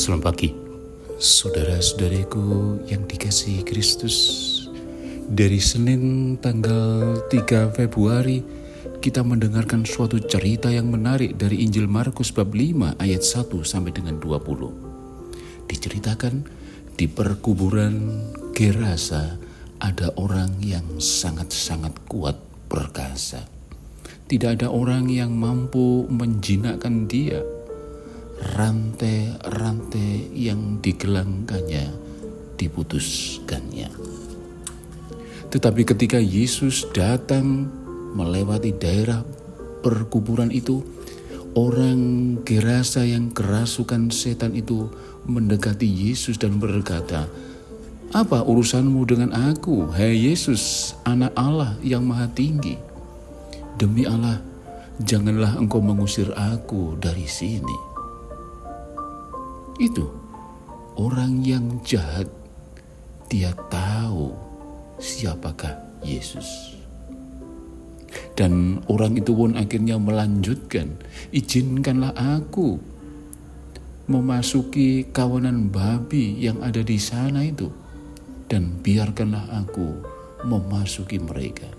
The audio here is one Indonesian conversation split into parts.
Selamat pagi, saudara-saudariku yang dikasihi Kristus. Dari Senin tanggal 3 Februari, kita mendengarkan suatu cerita yang menarik dari Injil Markus bab 5 ayat 1 sampai dengan 20. Diceritakan di perkuburan Gerasa ada orang yang sangat-sangat kuat perkasa. Tidak ada orang yang mampu menjinakkan dia. Rantai-rantai yang digelangkannya diputuskannya. Tetapi ketika Yesus datang melewati daerah perkuburan itu, orang Gerasa yang kerasukan setan itu mendekati Yesus dan berkata, "Apa urusanmu dengan aku, hai Yesus, anak Allah yang maha tinggi? Demi Allah, janganlah engkau mengusir aku dari sini." Itu orang yang jahat, dia tahu siapakah Yesus. Dan orang itu pun akhirnya melanjutkan, "Izinkanlah aku memasuki kawanan babi yang ada di sana itu, dan biarkanlah aku memasuki mereka."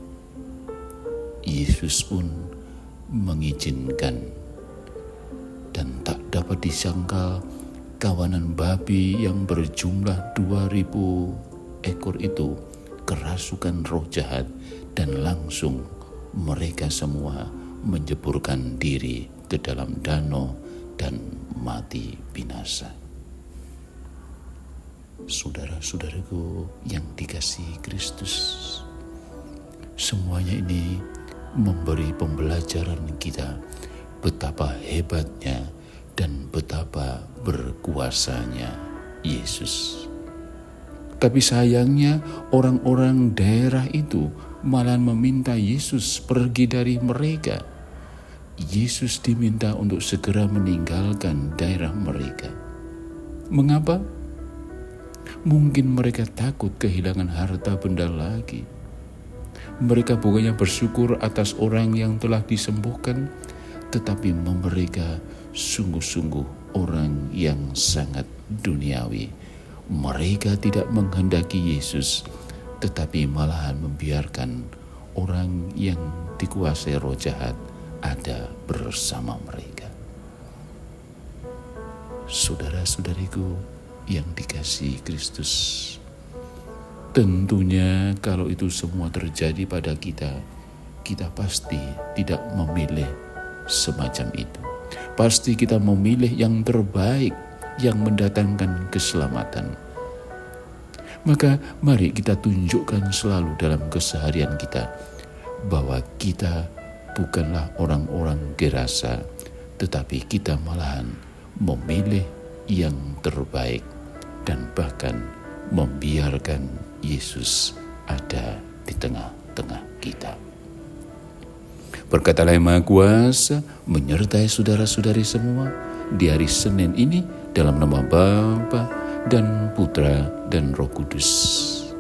Yesus pun mengizinkan, dan tak dapat disangkal kawanan babi yang berjumlah 2.000 ekor itu kerasukan roh jahat, dan langsung mereka semua menjeburkan diri ke dalam danau dan mati binasa. Saudara-saudaraku yang dikasihi Kristus, semuanya ini memberi pembelajaran kita betapa hebatnya dan betapa berkuasanya Yesus. Tapi sayangnya orang-orang daerah itu malah meminta Yesus pergi dari mereka. Yesus diminta untuk segera meninggalkan daerah mereka. Mengapa? Mungkin mereka takut kehilangan harta benda lagi. Mereka bukannya bersyukur atas orang yang telah disembuhkan, tetapi mereka sungguh-sungguh orang yang sangat duniawi. Mereka tidak menghendaki Yesus, tetapi malahan membiarkan orang yang dikuasai roh jahat ada bersama mereka. Saudara-saudariku yang dikasihi Kristus, tentunya kalau itu semua terjadi pada kita pasti tidak memilih semacam itu. Pasti kita memilih yang terbaik, yang mendatangkan keselamatan. Maka mari kita tunjukkan selalu dalam keseharian kita bahwa kita bukanlah orang-orang Gerasa, tetapi kita malahan memilih yang terbaik dan bahkan membiarkan Yesus ada di tengah-tengah kita. Berkatalah Yang Maha Kuasa menyertai saudara-saudari semua di hari Senin ini dalam nama Bapa dan Putra dan Roh Kudus.